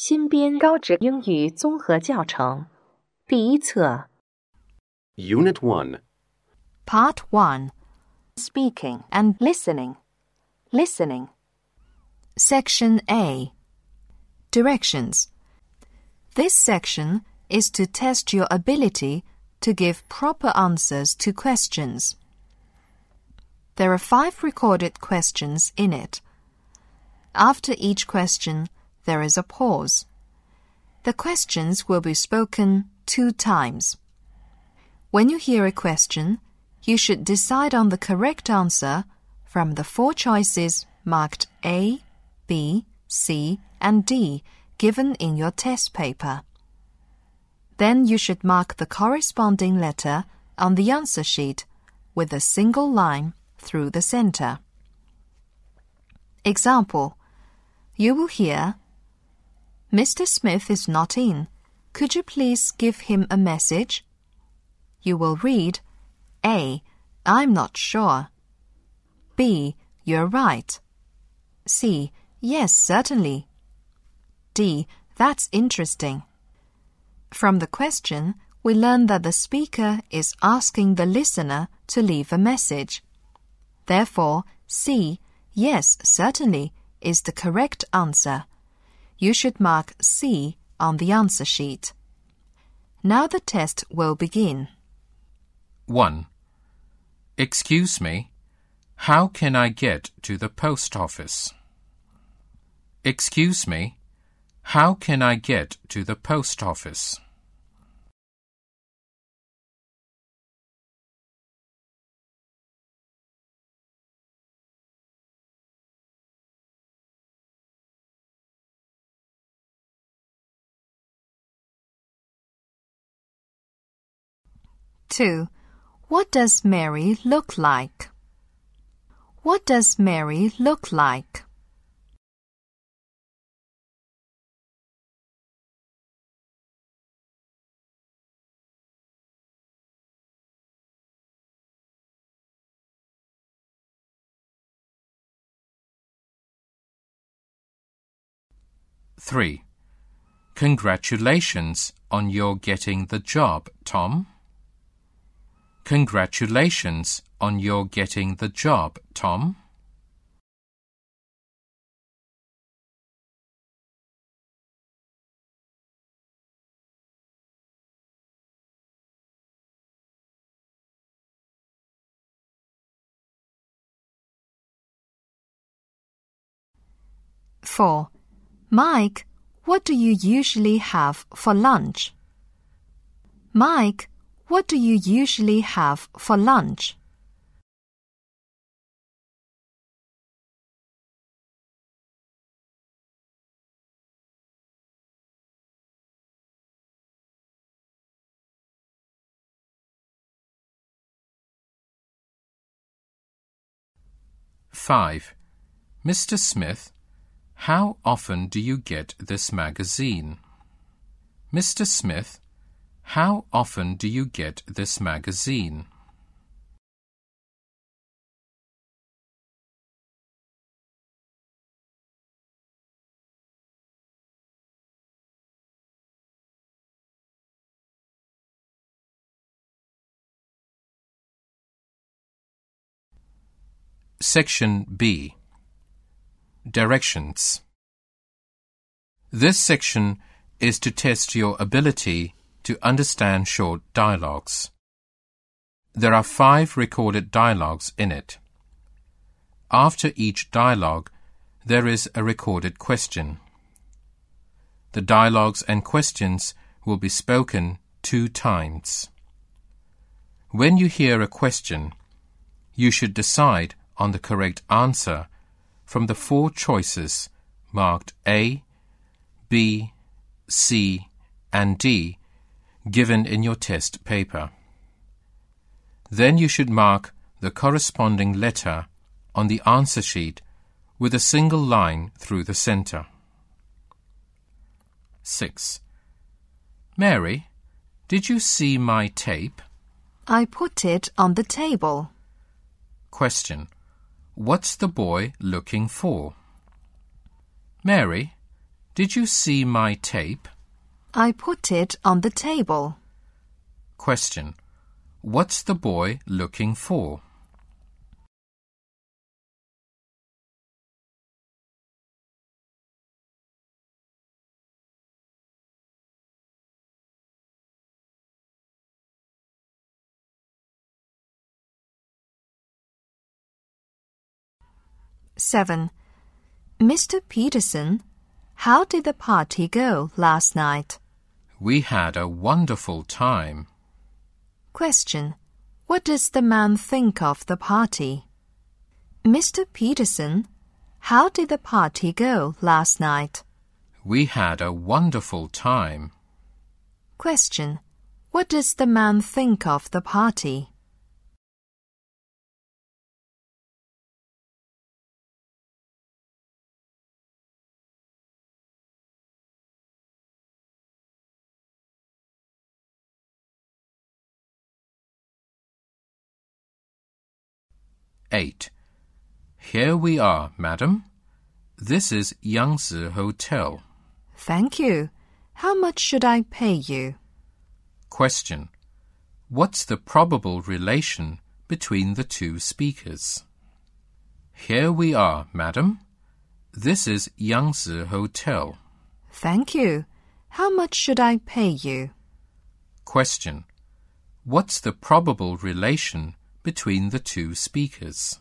新编高职英语综合教程第一册 Unit 1 Part 1 Speaking and Listening. Listening. Section A Directions. This section is to test your ability to give proper answers to questions. There are 5 recorded questions in it. After each question, there is a pause. The questions will be spoken 2 times. When you hear a question, you should decide on the correct answer from the 4 choices marked A, B, C, and D given in your test paper. Then you should mark the corresponding letter on the answer sheet with a single line through the center. Example: you will hear, "Mr. Smith is not in. Could you please give him a message?" You will read, A. I'm not sure. B. You're right. C. Yes, certainly. D. That's interesting. From the question, we learn that the speaker is asking the listener to leave a message. Therefore, C. Yes, certainly is the correct answer. You should mark C on the answer sheet. Now the test will begin. 1. Excuse me, how can I get to the post office? Excuse me, how can I get to the post office? Two. What does Mary look like? What does Mary look like? Three. Congratulations on your getting the job, Tom. Congratulations on your getting the job, Tom. Four. Mike, what do you usually have for lunch? Mike, what do you usually have for lunch? Five. Mr. Smith, how often do you get this magazine? Mr. Smith, how often do you get this magazine? Section B. Directions. This section is to test your ability to understand short dialogues. There are 5 recorded dialogues in it. After each dialogue, there is a recorded question. The dialogues and questions will be spoken 2 times. When you hear a question, you should decide on the correct answer from the 4 choices marked A, B, C, and D given in your test paper. Then you should mark the corresponding letter on the answer sheet with a single line through the center. 6. Mary, did you see my tape? I put it on the table. Question: what's the boy looking for? Mary, Did you see my tape? I put it on the table. Question. What's the boy looking for? Seven. Mr. Peterson, how did the party go last night? We had a wonderful time. Question. What does the man think of the party? Mr. Peterson, how did the party go last night? We had a wonderful time. Question. What does the man think of the party? Eight. Here we are, madam. This is Yangtze Hotel. Thank you. How much should I pay you? Question. What's the probable relation between the two speakers? Here we are, madam. This is Yangtze Hotel. Thank you. How much should I pay you? Question. What's the probable relation between the two speakers?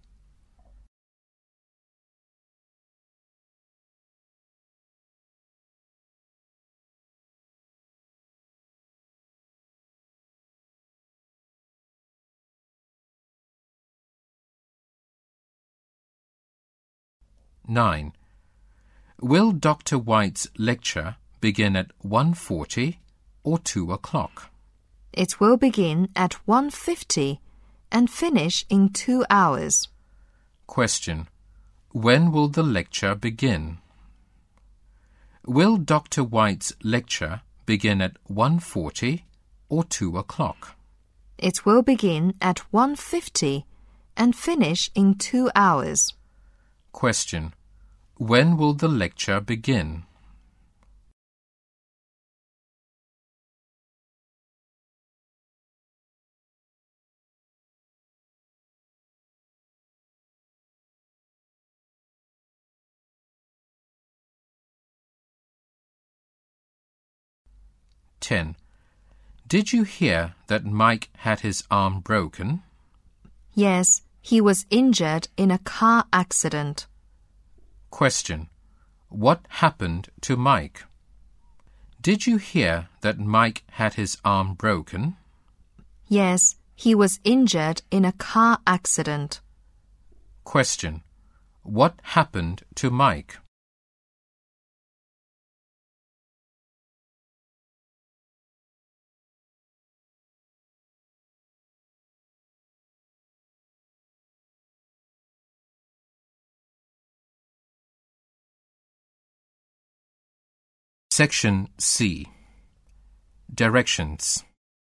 Nine. Will Dr. White's lecture begin at 1:40 or 2 o'clock? It will begin at 1:50 and finish in 2 hours. Question. When will the lecture begin? Will Dr. White's lecture begin at 1:40 or 2 o'clock? It will begin at 1:50 and finish in 2 hours. Question. When will the lecture begin? Ten. Did you hear that Mike had his arm broken? Yes, he was injured in a car accident. Question. What happened to Mike? Did you hear that Mike had his arm broken? Yes, he was injured in a car accident. Question. What happened to Mike? Section C. Directions.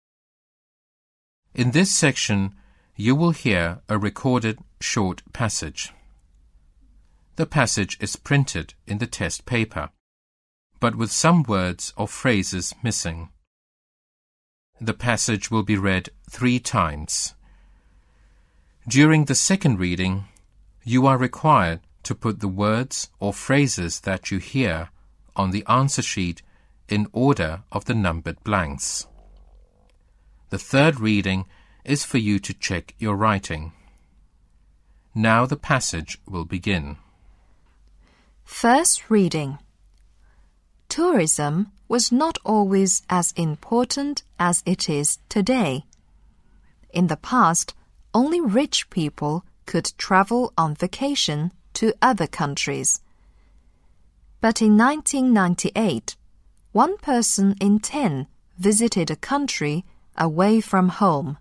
In this section, you will hear a recorded short passage. The passage is printed in the test paper, but with some words or phrases missing. The passage will be read 3 times. During the second reading, you are required to put the words or phrases that you hear on the answer sheet in order of the numbered blanks. The third reading is for you to check your writing. Now the passage will begin. First reading. Tourism was not always as important as it is today. In the past, only rich people could travel on vacation to other countries. But in 1998, 1 person in 10 visited a country away from home.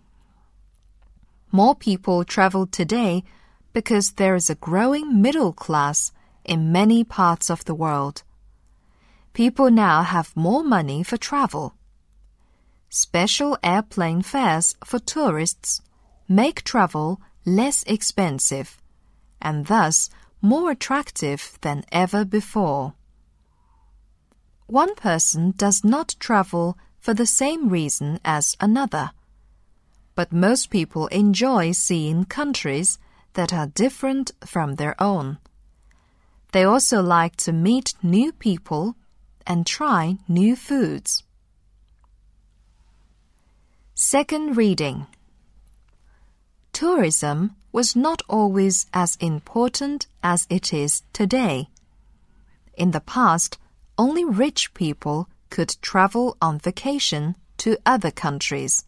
More people travel today because there is a growing middle class in many parts of the world. People now have more money for travel. Special airplane fares for tourists make travel less expensive and thus more attractive than ever before. One person does not travel for the same reason as another, but most people enjoy seeing countries that are different from their own. They also like to meet new people and try new foods. Second reading. Tourism was not always as important as it is today. In the past, only rich people could travel on vacation to other countries.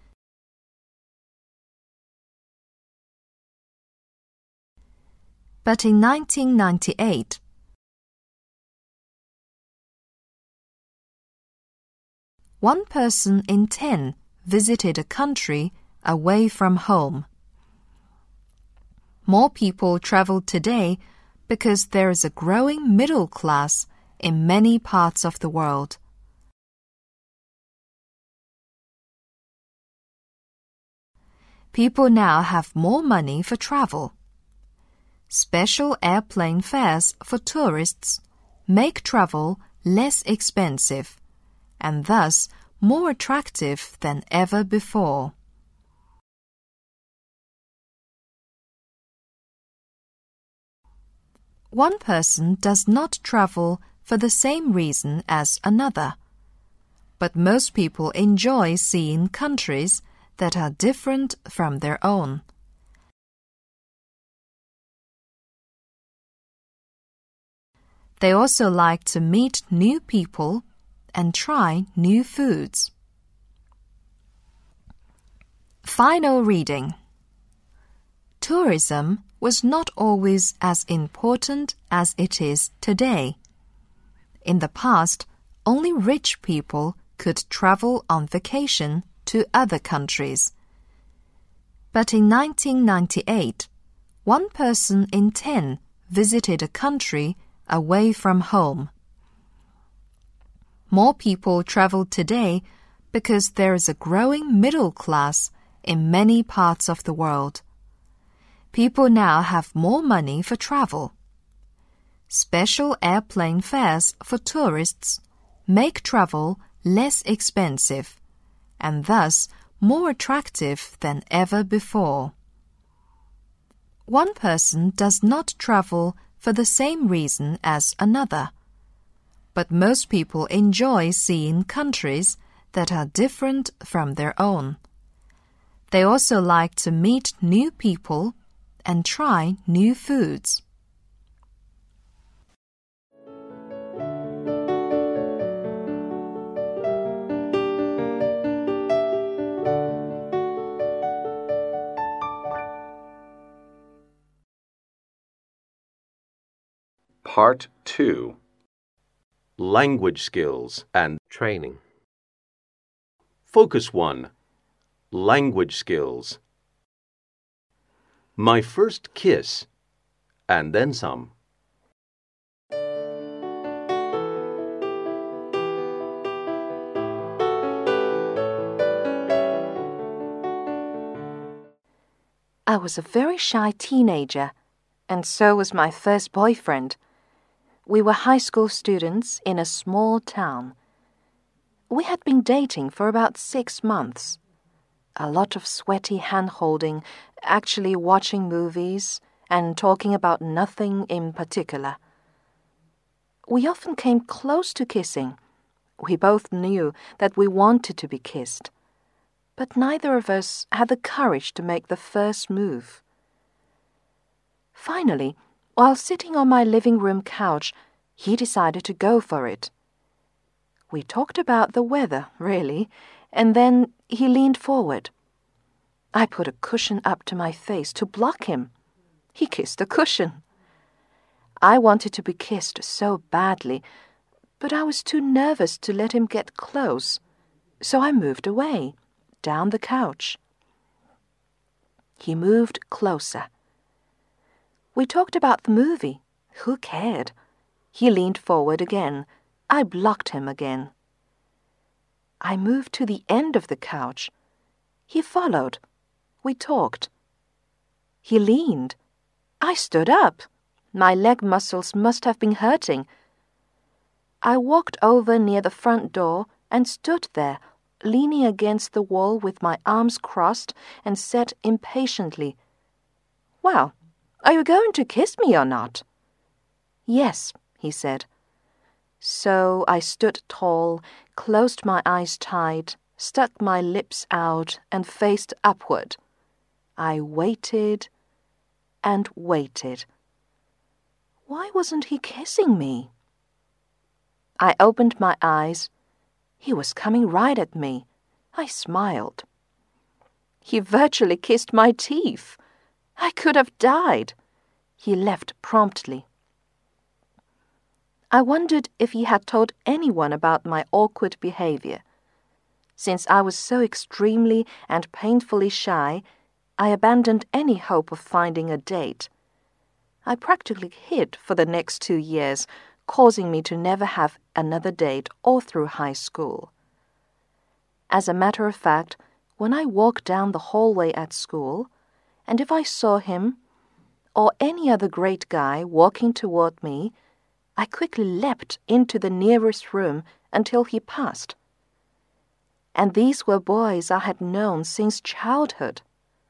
But in 1998, one person in 10 visited a country away from home. More people travel today because there is a growing middle class in many parts of the world. People now have more money for travel. Special airplane fares for tourists make travel less expensive and thus more attractive than ever before. One person does not travel for the same reason as another, but most people enjoy seeing countries that are different from their own. They also like to meet new people and try new foods. Final reading. Tourism was not always as important as it is today. In the past, only rich people could travel on vacation to other countries. But in 1998, one person in 10 visited a country away from home. More people travel today because there is a growing middle class in many parts of the world. People now have more money for travel. Special airplane fares for tourists make travel less expensive and thus more attractive than ever before. One person does not travel for the same reason as another, but most people enjoy seeing countries that are different from their own. They also like to meet new people and try new foods. Part 2. Language skills and Training. Focus 1. Language skills. My first kiss, and then some. I was a very shy teenager, and so was my first boyfriend. We were high school students in a small town. We had been dating for about 6 months. A lot of sweaty hand-holding, actually watching movies, and talking about nothing in particular. We often came close to kissing. We both knew that we wanted to be kissed, but neither of us had the courage to make the first move. Finally, while sitting on my living room couch, he decided to go for it. We talked about the weather, really, and then he leaned forward. I put a cushion up to my face to block him. He kissed the cushion. I wanted to be kissed so badly, but I was too nervous to let him get close, so I moved away, down the couch. He moved closer. We talked about the movie. Who cared? He leaned forward again. I blocked him again. I moved to the end of the couch. He followed. We talked. He leaned. I stood up. My leg muscles must have been hurting. I walked over near the front door and stood there, leaning against the wall with my arms crossed, and said impatiently, "Well, are you going to kiss me or not?" "Yes," he said. So I stood tall, closed my eyes tight, stuck my lips out, and faced upward. I waited and waited. Why wasn't he kissing me? I opened my eyes. He was coming right at me. I smiled. He virtually kissed my teeth. I could have died. He left promptly. I wondered if he had told anyone about my awkward behavior. Since I was so extremely and painfully shy, I abandoned any hope of finding a date. I practically hid for the next 2 years, causing me to never have another date all through high school. As a matter of fact, when I walked down the hallway at school, and if I saw him or any other great guy walking toward me, I quickly leapt into the nearest room until he passed. And these were boys I had known since childhood.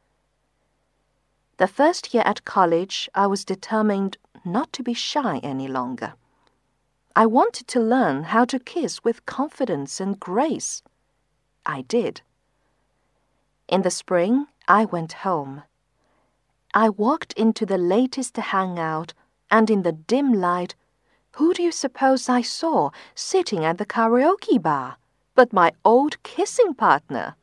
The first year at college, I was determined not to be shy any longer. I wanted to learn how to kiss with confidence and grace. I did. In the spring, I went home. I walked into the latest hangout, and in the dim light, who do you suppose I saw sitting at the karaoke bar but my old kissing partner?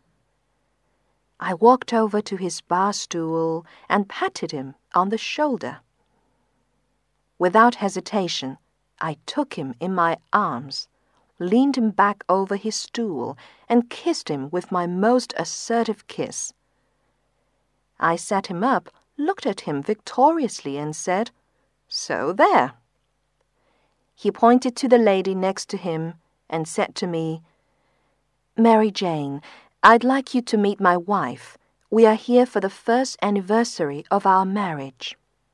I walked over to his bar stool and patted him on the shoulder. Without hesitation, I took him in my arms, leaned him back over his stool, and kissed him with my most assertive kiss. I sat him up, looked at him victoriously, and said, "So there." He pointed to the lady next to him and said to me, "Mary Jane, I'd like you to meet my wife. We are here for the first anniversary of our marriage."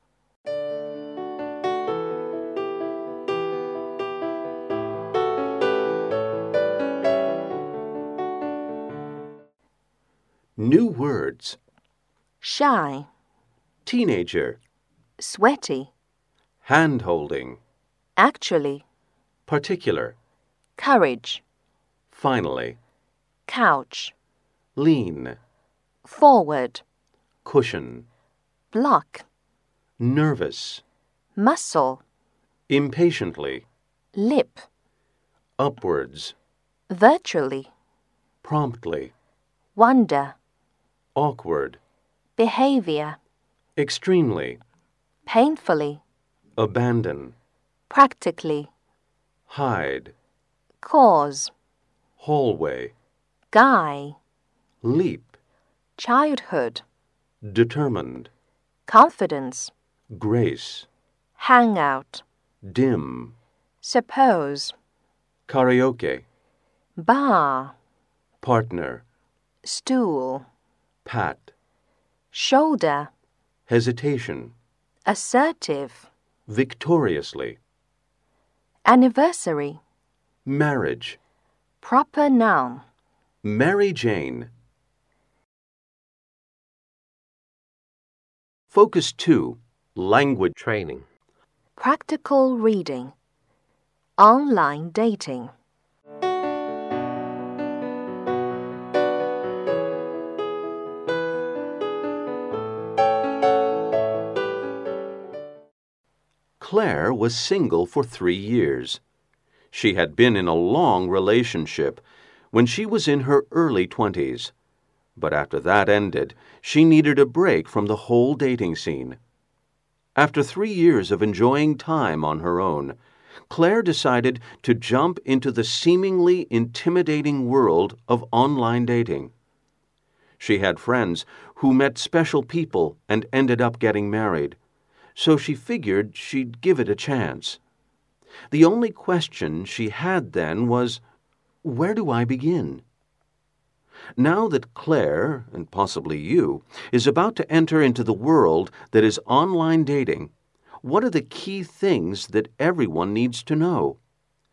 New words. Shy, Teenager. sweaty, Hand-holding. actually, Particular. courage, Finally. couch, Lean. forward, Cushion. block, Nervous. muscle, Impatiently. lip, Upwards. virtually, Promptly. wonder, Awkward. behavior, Extremely. painfully, Abandon. practically, Hide. cause, Hallway. guy, Leap. childhood, Determined. confidence, Grace. hangout, Dim. suppose, Karaoke. bar, Partner. stool, Pat. shoulder, Hesitation. assertive, Victoriously. anniversary, Marriage. proper noun. Mary Jane. Focus 2. Language training. Practical reading. Online dating. Claire was single for 3 years. She had been in a long relationship when she was in her early 20s. But after that ended, she needed a break from the whole dating scene. After 3 years of enjoying time on her own, Claire decided to jump into the seemingly intimidating world of online dating. She had friends who met special people and ended up getting married, so she figured she'd give it a chance. The only question she had then was, where do I begin? Now that Claire, and possibly you, is about to enter into the world that is online dating, what are the key things that everyone needs to know?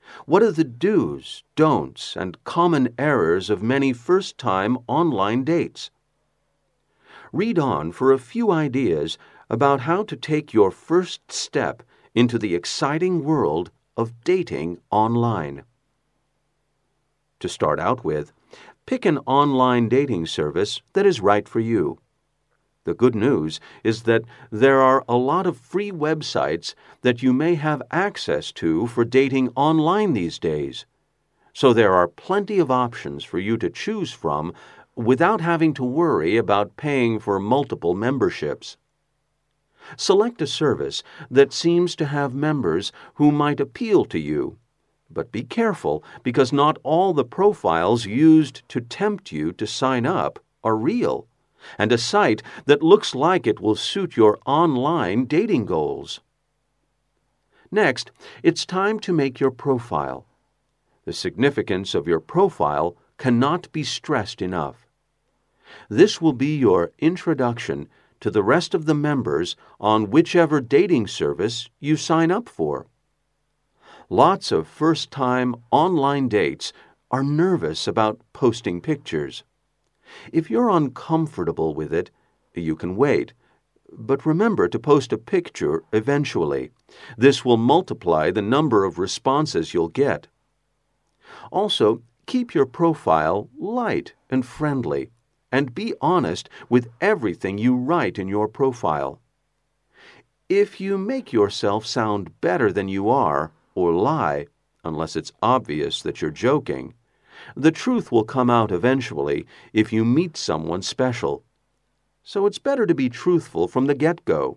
What are the do's, don'ts, and common errors of many first-time online dates? Read on for a few ideas about how to take your first step into the exciting world of dating online. To start out with, pick an online dating service that is right for you. The good news is that there are a lot of free websites that you may have access to for dating online these days. So there are plenty of options for you to choose from without having to worry about paying for multiple memberships. Select a service that seems to have members who might appeal to you. But be careful, because not all the profiles used to tempt you to sign up are real, and a site that looks like it will suit your online dating goals. Next, it's time to make your profile. The significance of your profile cannot be stressed enough. This will be your introduction to the rest of the members on whichever dating service you sign up for. Lots of first-time online dates are nervous about posting pictures. If you're uncomfortable with it, you can wait. But remember to post a picture eventually. This will multiply the number of responses you'll get. Also, keep your profile light and friendly, and be honest with everything you write in your profile. If you make yourself sound better than you are, or lie, unless it's obvious that you're joking, the truth will come out eventually if you meet someone special. So it's better to be truthful from the get-go.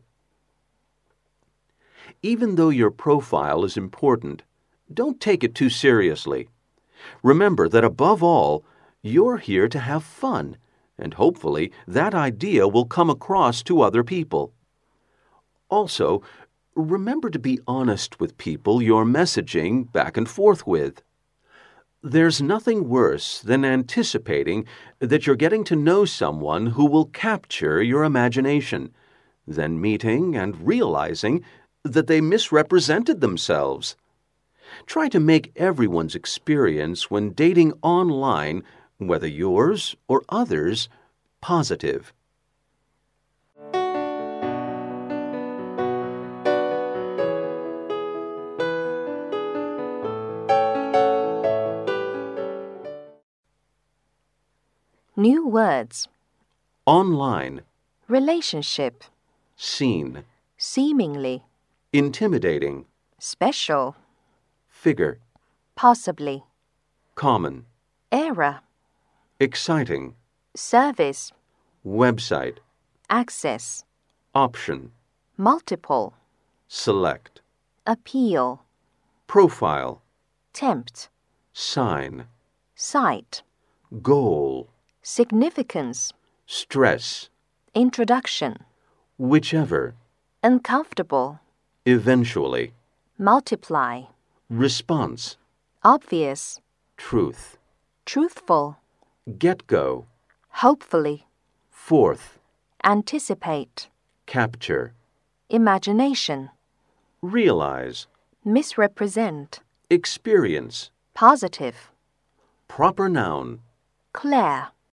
Even though your profile is important, don't take it too seriously. Remember that above all, you're here to have fun, and hopefully that idea will come across to other people. Also, remember to be honest with people you're messaging back and forth with. There's nothing worse than anticipating that you're getting to know someone who will capture your imagination, then meeting and realizing that they misrepresented themselves. Try to make everyone's experience when dating online, whether yours or others, positive. New words. Online, Relationship. seen, Seemingly. intimidating, Special. figure, Possibly. common, Era. exciting, Service. website, Access. option, Multiple. select, Appeal. profile, Tempt. sign, Site. goal, Significance. stress, Introduction. whichever, Uncomfortable. eventually, Multiply. response, Obvious. truth, Truthful. get-go, Hopefully. fourth, Anticipate. capture, Imagination. realize, Misrepresent. experience, Positive. proper noun, Claire.